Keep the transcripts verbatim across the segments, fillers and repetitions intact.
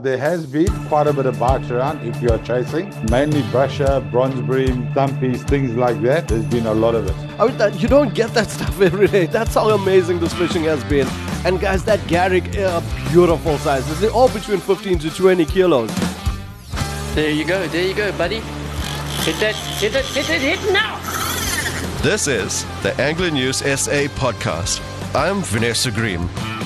There has been quite a bit of bites around if you are chasing, mainly brusher, bronze bream, thumpies, things like that. There's been a lot of it. I mean, that, you don't get that stuff every day. That's how amazing this fishing has been. And guys, that Garrick, uh, beautiful sizes. They're all between fifteen to twenty kilos. There you go, there you go, buddy. Hit that, hit it, hit it, hit now! This is the Angler News S A podcast. I'm Vanessa Green.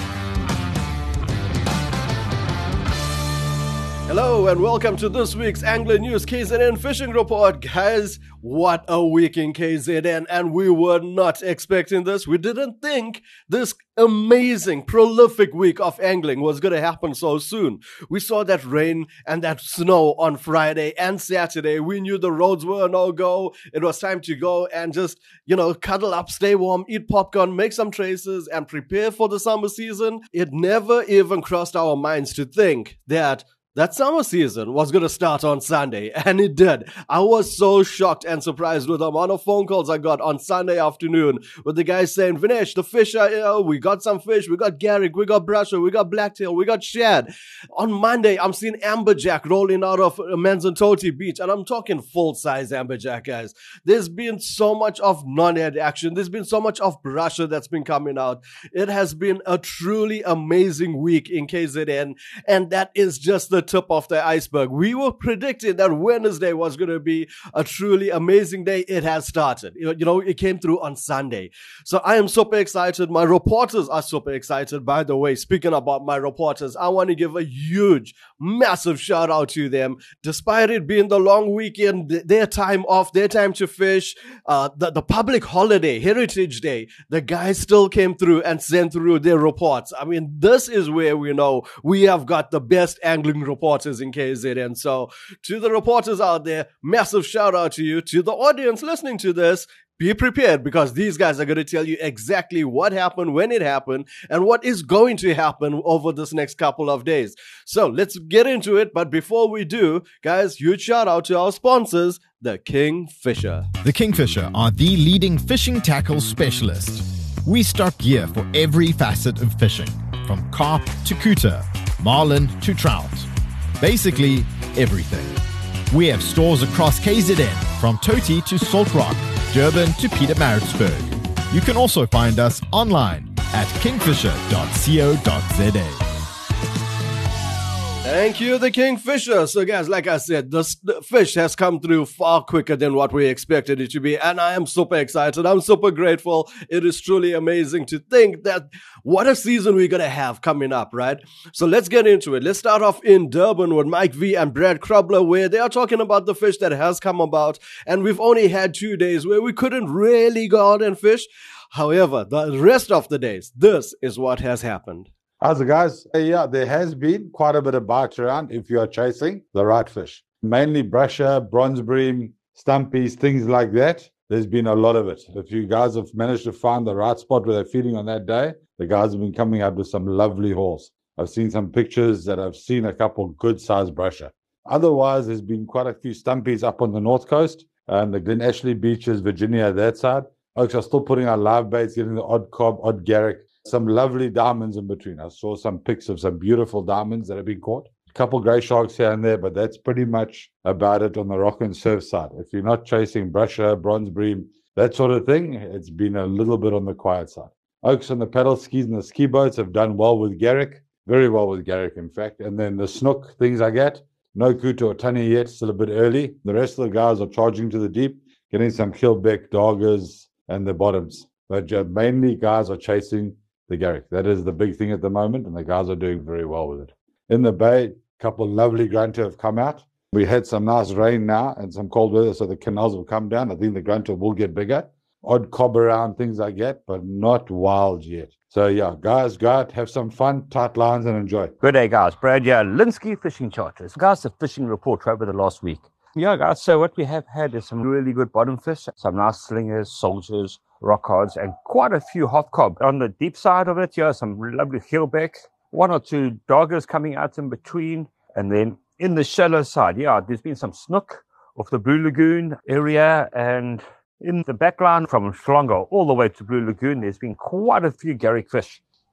Hello and welcome to this week's Angler News K Z N Fishing Report. Guys, what a week in K Z N, and we were not expecting this. We didn't think this amazing, prolific week of angling was going to happen so soon. We saw that rain and that snow on Friday and Saturday. We knew the roads were a no-go. It was time to go and just, you know, cuddle up, stay warm, eat popcorn, make some traces, and prepare for the summer season. It never even crossed our minds to think that that summer season was going to start on Sunday, and it did. I was so shocked and surprised with the amount of phone calls I got on Sunday afternoon with the guys saying, Vinesh, the fish are, you know, we got some fish, we got Garrick, we got brusher, we got blacktail, we got shad. On Monday, I'm seeing amberjack rolling out of Manzantoti Beach, and I'm talking full-size amberjack, guys. There's been so much of non-head action. There's been so much of brusher that's been coming out. It has been a truly amazing week in K Z N, and that is just the tip of the iceberg. We were predicting that Wednesday was going to be a truly amazing day. It has started. You know, it came through on Sunday. So I am super excited. My reporters are super excited. By the way, speaking about my reporters, I want to give a huge, massive shout out to them. Despite it being the long weekend, their time off, their time to fish, uh, the, the public holiday, Heritage Day, the guys still came through and sent through their reports. I mean, this is where we know we have got the best angling reports reporters in K Z N. So to the reporters out there, massive shout out to you. To the audience listening to this, be prepared, because these guys are going to tell you exactly what happened, when it happened, and what is going to happen over this next couple of days. So let's get into it. But before we do, guys, huge shout out to our sponsors, the Kingfisher. The Kingfisher are the leading fishing tackle specialist. We stock gear for every facet of fishing, from carp to cooter, marlin to trout. Basically, everything. We have stores across K Z N, from Toti to Salt Rock, Durban to Pietermaritzburg. You can also find us online at kingfisher dot co dot za. Thank you, the Kingfisher. So guys, like I said, the, the fish has come through far quicker than what we expected it to be, and I am super excited. I'm super grateful. It is truly amazing to think that what a season we're going to have coming up, right? So let's get into it. Let's start off in Durban with Mike V and Brad Krubler, where they are talking about the fish that has come about, and we've only had two days where we couldn't really go out and fish. However, the rest of the days, this is what has happened. How's it, guys? Uh, yeah, there has been quite a bit of bites around if you are chasing the right fish. Mainly brusher, bronze bream, stumpies, things like that. There's been a lot of it. If you guys have managed to find the right spot where they're feeding on that day, the guys have been coming out with some lovely hauls. I've seen some pictures that I've seen a couple good-sized brusher. Otherwise, there's been quite a few stumpies up on the north coast and the Glen Ashley beaches, Virginia, that side. Oaks are still putting out live baits, getting the odd cob, odd Garrick. Some lovely diamonds in between. I saw some pics of some beautiful diamonds that have been caught. A couple grey sharks here and there, but that's pretty much about it on the rock and surf side. If you're not chasing brusher, bronze bream, that sort of thing, it's been a little bit on the quiet side. Oaks on the paddle skis and the ski boats have done well with Garrick. Very well with Garrick, in fact. And then the snook, things I get. No kuta or tunny yet, still a bit early. The rest of the guys are charging to the deep, getting some keelback, doggers, and the bottoms. But mainly guys are chasing the Garrick. That is the big thing at the moment, and the guys are doing very well with it. In the bay, a couple of lovely grunter have come out. We had some nice rain now and some cold weather, so the canals will come down. I think the grunter will get bigger. Odd cob around, things I get, but not wild yet. So yeah, guys, go out, have some fun, tight lines, and enjoy. Good day, guys. Brad here, Linsky Fishing Charters. Guys, the fishing report over the last week. Yeah, guys, so what we have had is some really good bottom fish, some nice slingers, soldiers, rock hards, and quite a few hot cob. On the deep side of it, yeah, some lovely keelback, one or two doggers coming out in between. And then in the shallow side, yeah, there's been some snook off the Blue Lagoon area, and in the backline from Shlongo all the way to Blue Lagoon, there's been quite a few Garrick fish.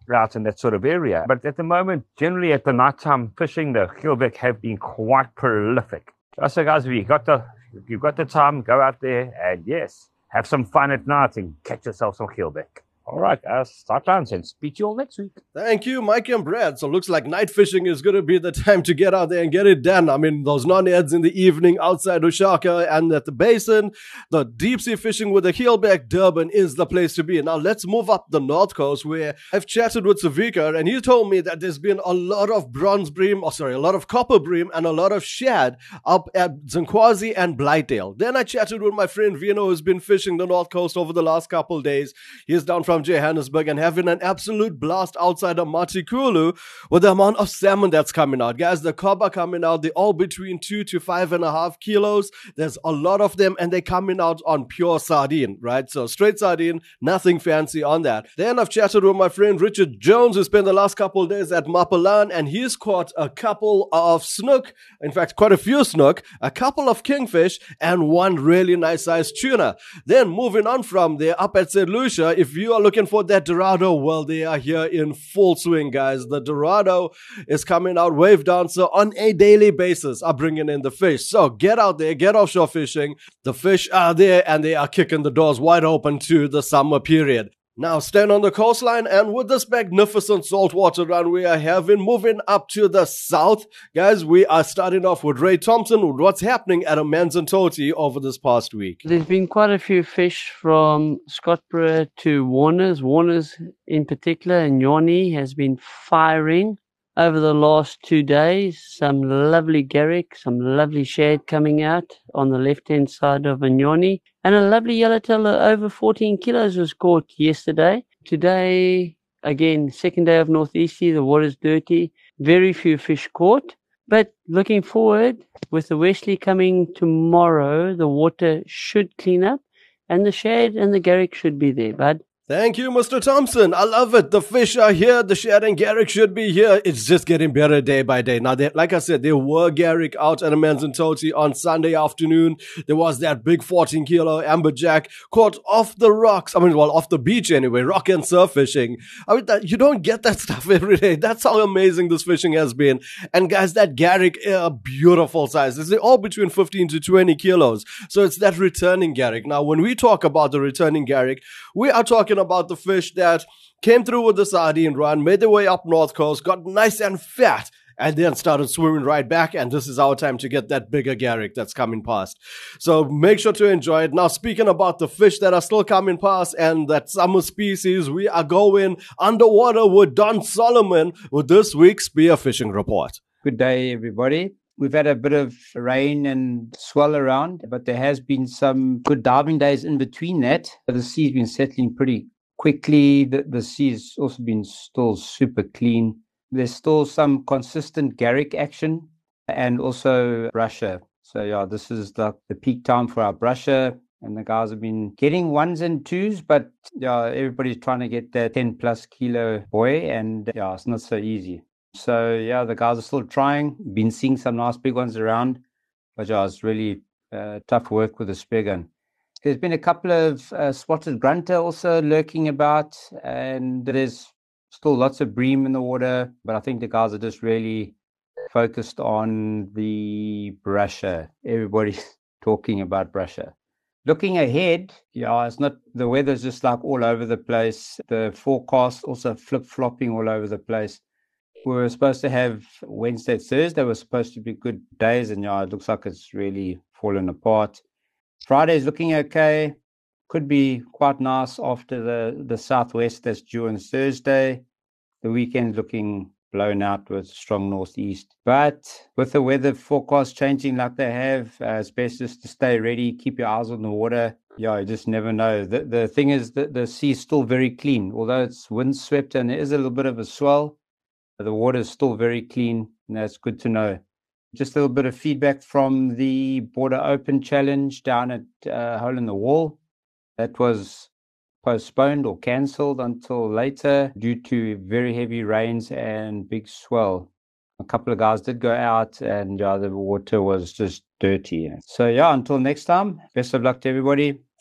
out in that sort of area. But at the moment, generally at the nighttime fishing, the keelback have been quite prolific. So guys, if you got the, if you've got the time, go out there and yes, have some fun at night and catch yourself some keelback. All right, guys, start lines and speak to you all next week. Thank you, Mike and Brad. So looks like night fishing is going to be the time to get out there and get it done. I mean, those non-eds in the evening outside Oshaka and at the basin, the deep sea fishing with the keelback, Durban is the place to be. Now let's move up the north coast where I've chatted with Savika and he told me that there's been a lot of bronze bream, or sorry, a lot of copper bream and a lot of shad up at Zinkwazi and Blightdale. Then I chatted with my friend Vino who's been fishing the north coast over the last couple of days. He's down from Johannesburg and having an absolute blast outside of Matikulu with the amount of salmon that's coming out. Guys, the cob are coming out. They're all between two to five and a half kilos. There's a lot of them and they're coming out on pure sardine, right? So straight sardine, nothing fancy on that. Then I've chatted with my friend Richard Jones who spent the last couple of days at Mapalan and he's caught a couple of snook, in fact quite a few snook, a couple of kingfish and one really nice sized tuna. Then moving on from there up at Saint Lucia, if you are looking for that Dorado, well, they are here in full swing, guys. The Dorado is coming out. Wave Dancer on a daily basis are bringing in the fish. So get out there, get offshore fishing. The fish are there and they are kicking the doors wide open to the summer period. Now stand on the coastline and with this magnificent saltwater run we are having, moving up to the south, guys, we are starting off with Ray Thompson with what's happening at Amanzimtoti over this past week. There's been quite a few fish from Scottburgh to Warner's. Warner's in particular, and Nyoni has been firing over the last two days. Some lovely garrick, some lovely shad coming out on the left-hand side of Nyoni. And a lovely yellowtail over fourteen kilos was caught yesterday. Today, again, second day of northeasty, the water's dirty. Very few fish caught. But looking forward, with the westerly coming tomorrow, the water should clean up. And the shad and the garrick should be there, bud. Thank you, Mister Thompson. I love it. The fish are here. The shad and garrick should be here. It's just getting better day by day. Now, they, like I said, there were garrick out at Amanzimtoti on Sunday afternoon. There was that big fourteen kilo amberjack caught off the rocks. I mean, well, off the beach anyway, rock and surf fishing. I mean, that, you don't get that stuff every day. That's how amazing this fishing has been. And guys, that garrick, a beautiful size. They're all between fifteen to twenty kilos. So it's that returning garrick. Now, when we talk about the returning garrick, we are talking about the fish that came through with the sardine run, made their way up north coast, got nice and fat, and then started swimming right back. And this is our time to get that bigger garrick that's coming past. So make sure to enjoy it. Now, speaking about the fish that are still coming past and that summer species, we are going underwater with Don Solomon with this week's Spearfishing Report. Good day, everybody. We've had a bit of rain and swell around, but there has been some good diving days in between that. The sea's been settling pretty quickly. The, the sea's also been still super clean. There's still some consistent garrick action and also brusher. So yeah, this is the, the peak time for our brusher. And the guys have been getting ones and twos, but yeah, everybody's trying to get that ten plus kilo boy. And yeah, it's not so easy. So, yeah, the guys are still trying. Been seeing some nice big ones around. But, yeah, it's really uh, tough work with the spear gun. There's been a couple of uh, spotted grunter also lurking about. And there's still lots of bream in the water. But I think the guys are just really focused on the brusher. Everybody's talking about brusher. Looking ahead, yeah, it's not, the weather's just like all over the place. The forecast also flip-flopping all over the place. We were supposed to have Wednesday, Thursday were supposed to be good days, and yeah, it looks like it's really fallen apart. Friday is looking okay. Could be quite nice after the, the southwest that's due on Thursday. The weekend looking blown out with strong northeast. But with the weather forecast changing like they have, uh, it's best just to stay ready, keep your eyes on the water. Yeah, you just never know. The, the thing is that the sea is still very clean. Although it's windswept and there is a little bit of a swell, the water is still very clean, and that's good to know. Just a little bit of feedback from the Border Open Challenge down at uh, Hole in the Wall. That was postponed or cancelled until later due to very heavy rains and big swell. A couple of guys did go out, and uh, the water was just dirty. So, yeah, until next time, best of luck to everybody.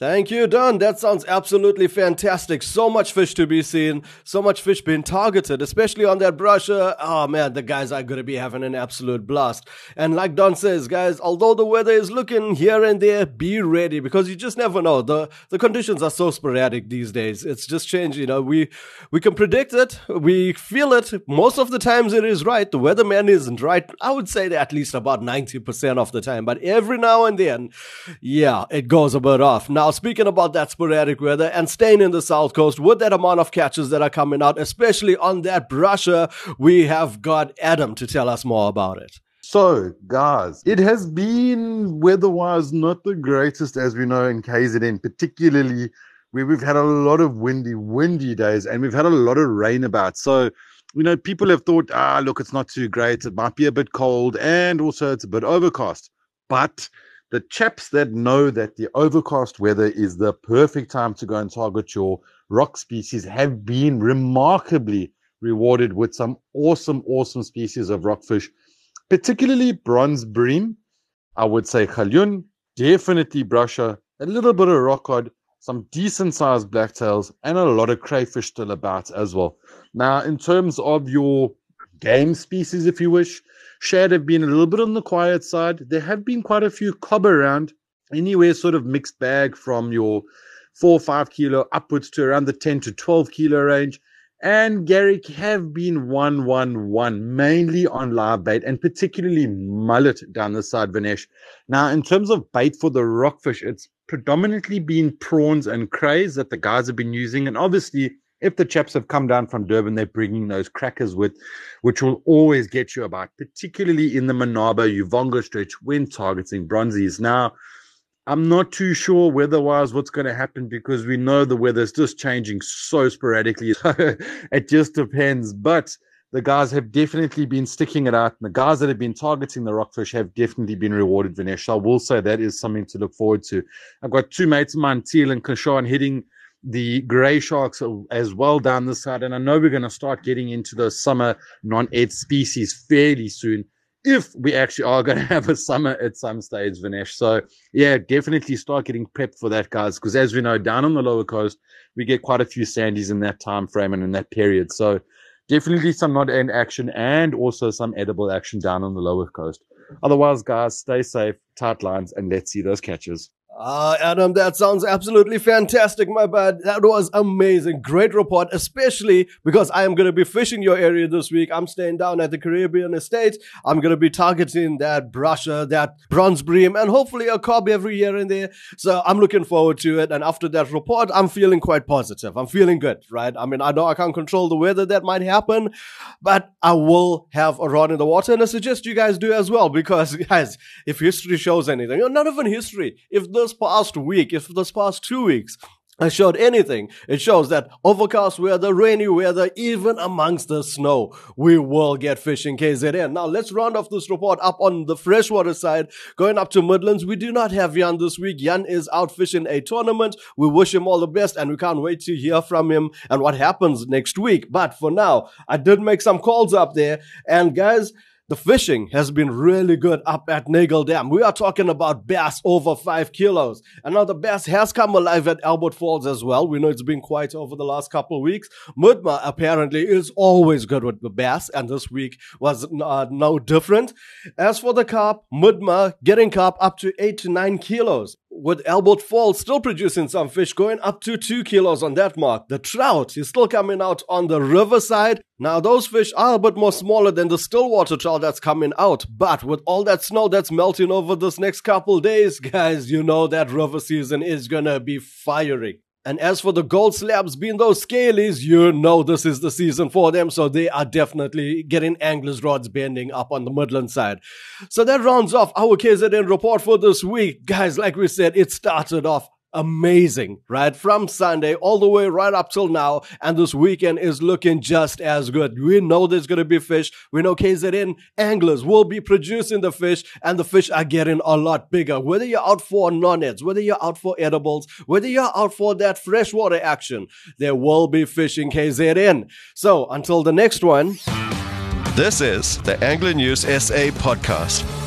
Thank you, Don. That sounds absolutely fantastic. So much fish to be seen, so much fish being targeted, especially on that brusher. Oh man, the guys are going to be having an absolute blast. And like Don says, guys, although the weather is looking here and there, be ready because you just never know. The the conditions are so sporadic these days. It's just changed. You know, we we can predict it, we feel it. Most of the times it is right. The weatherman isn't right. I would say that at least about ninety percent of the time. But every now and then, yeah, it goes a bit off. Now, speaking about that sporadic weather and staying in the South Coast with that amount of catches that are coming out, especially on that brusher, we have got Adam to tell us more about it. So, guys, it has been weather-wise not the greatest, as we know, in K Z N, particularly where we've had a lot of windy, windy days and we've had a lot of rain about. So, you know, people have thought, ah, look, it's not too great. It might be a bit cold and also it's a bit overcast. But the chaps that know that the overcast weather is the perfect time to go and target your rock species have been remarkably rewarded with some awesome, awesome species of rockfish, particularly bronze bream. I would say galyun, definitely brusher, a little bit of rockcod, some decent sized blacktails, and a lot of crayfish still about as well. Now, in terms of your game species, if you wish, shad have been a little bit on the quiet side. There have been quite a few cob around, anywhere sort of mixed bag from your four or five kilo upwards to around the ten to twelve kilo range. And Garrick have been one one one, mainly on live bait and particularly mullet down the side, Vinesh. Now, in terms of bait for the rockfish, it's predominantly been prawns and crays that the guys have been using. And obviously, if the chaps have come down from Durban, they're bringing those crackers with, which will always get you about, particularly in the Manaba, Uvonga stretch when targeting bronzies. Now, I'm not too sure weather-wise what's going to happen because we know the weather's just changing so sporadically. So it just depends. But the guys have definitely been sticking it out. And the guys that have been targeting the rockfish have definitely been rewarded, Vinesh. I will say that is something to look forward to. I've got two mates of mine, Teal and Kashan, hitting the grey sharks as well down this side. And I know we're going to start getting into those summer non-ed species fairly soon, if we actually are going to have a summer at some stage, Vinesh. So, yeah, definitely start getting prepped for that, guys, because as we know, down on the lower coast, we get quite a few sandies in that time frame and in that period. So definitely some non-ed action and also some edible action down on the lower coast. Otherwise, guys, stay safe, tight lines, and let's see those catches. Ah, uh, Adam, that sounds absolutely fantastic, my bad. That was amazing. Great report, especially because I am going to be fishing your area this week. I'm staying down at the Caribbean Estate. I'm going to be targeting that brusher, that bronze bream, and hopefully a cob every year in there. So I'm looking forward to it. And after that report, I'm feeling quite positive. I'm feeling good, right? I mean, I know I can't control the weather that might happen, but I will have a rod in the water. And I suggest you guys do as well, because, guys, if history shows anything, not even history, if the this past week, if this past two weeks I showed anything, it shows that overcast weather, rainy weather, even amongst the snow, we will get fish in K Z N. Now, let's round off this report up on the freshwater side. Going up to Midlands, we do not have Jan this week. Jan is out fishing a tournament. We wish him all the best, and we can't wait to hear from him and what happens next week. But for now, I did make some calls up there, and guys, the fishing has been really good up at Nagel Dam. We are talking about bass over five kilos. And now the bass has come alive at Albert Falls as well. We know it's been quiet over the last couple of weeks. Mudma apparently is always good with the bass, and this week was uh, no different. As for the carp, Mudma getting carp up to eight to nine kilos. With Albert Falls still producing some fish, going up to two kilos on that mark. The trout is still coming out on the riverside. Now, those fish are a bit more smaller than the stillwater trout that's coming out. But with all that snow that's melting over this next couple days, guys, you know that river season is gonna be firing. And as for the gold slabs being those scalies, you know this is the season for them, so they are definitely getting anglers' rods bending up on the Midland side. So that rounds off our K Z N report for this week. Guys, like we said, it started off amazing, right? From Sunday all the way right up till now, and this weekend is looking just as good. We know there's going to be fish. We know K Z N anglers will be producing the fish, and the fish are getting a lot bigger. Whether you're out for non-eds, whether you're out for edibles, whether you're out for that freshwater action, there will be fish in K Z N. So until the next one, this is the Angler News S A podcast.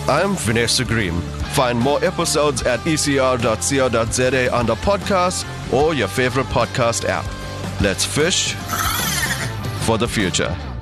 I'm Vanessa Green. Find more episodes at e c r dot co dot z a under podcasts or your favorite podcast app. Let's fish for the future.